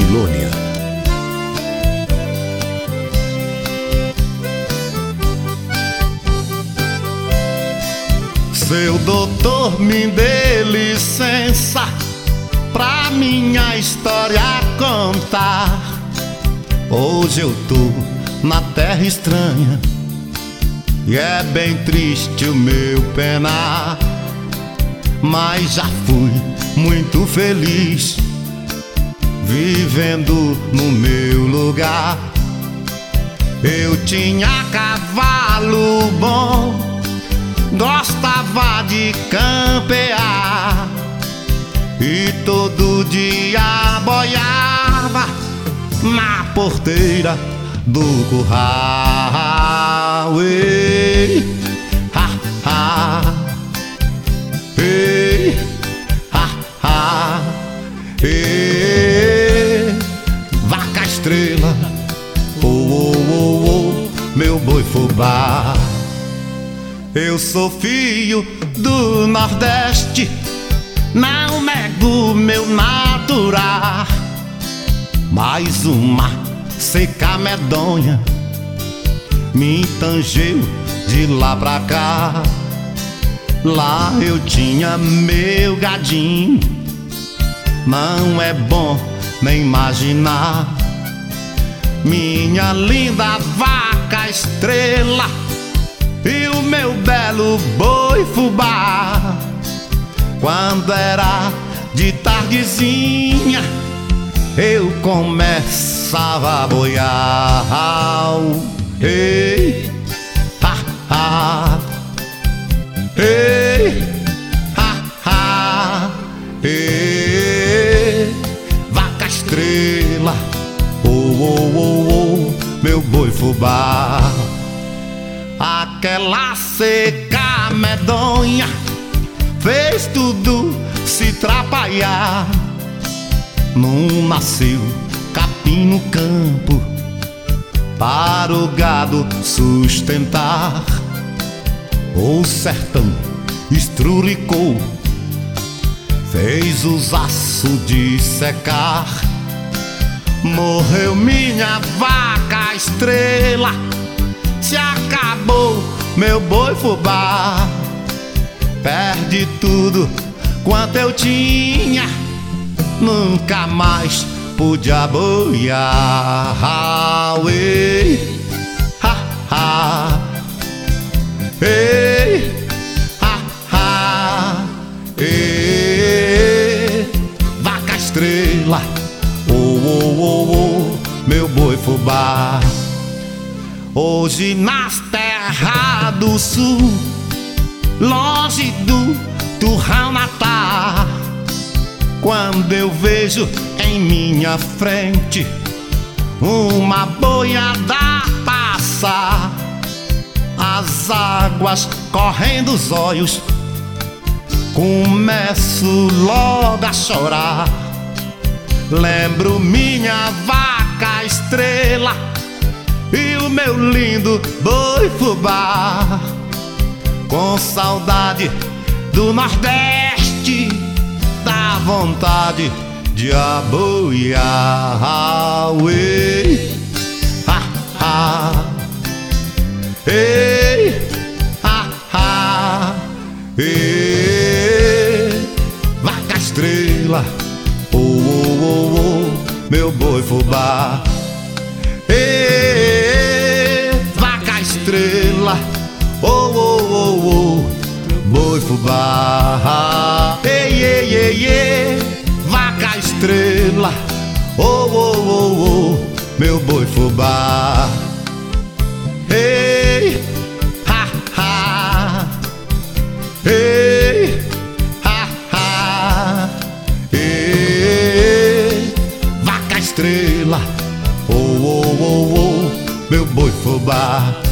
Babilônia. Seu doutor, me dê licença pra minha história contar. Hoje eu tô na terra estranha e é bem triste o meu penar, mas já fui muito feliz vivendo no meu lugar. Eu tinha cavalo bom, gostava de campear e todo dia boiava na porteira do curral. Ei, ha, ha, ei, ha, ha, ei, vaca estrela, oh, oh, oh, oh, meu boi fubá. Eu sou filho do Nordeste, não nego meu natural, mas uma seca medonha me tangeu de lá pra cá. Lá eu tinha meu gadinho, não é bom nem imaginar. Minha linda vaca estrela e o meu belo boi fubá. Quando era de tardezinha eu começava a boiar. Ei, ha, ha, ei, ha, ha, ei, vaca estrela, oh, oh, oh, oh, meu boi fubá. Aquela seca medonha fez tudo se atrapalhar. Não nasceu capim no campo para o gado sustentar. O sertão estrulicou, fez os aços de secar. Morreu minha vaca estrela, se acabou meu boi fubá. Perdi tudo quanto eu tinha, nunca mais pude aboiar. Ei, ha, ha, ei, ha, ha, ei, vaca estrela, oh, oh, oh, oh, meu boi fubá. Hoje nas terras do sul, longe do turrão natal, quando eu vejo em minha frente uma boiada passar, as águas correndo os olhos, começo logo a chorar. Lembro minha vaca estrela e o meu lindo boi fubá. Com saudade do Nordeste, dá vontade de aboiar. Ei, ha, ha, ei, ha, ha, ei, vaca estrela, oh, oh, oh, oh, meu boi fubá. Ei, vaca estrela, oh, oh, oh, oh, boi fubá. Ei, ei, ei, ei, vaca estrela, oh, oh, oh, oh, meu boi fubá. Ei, ha, ha, ei, ha, ha, ei, vaca estrela, oh, oh, oh, oh, meu boi fubá.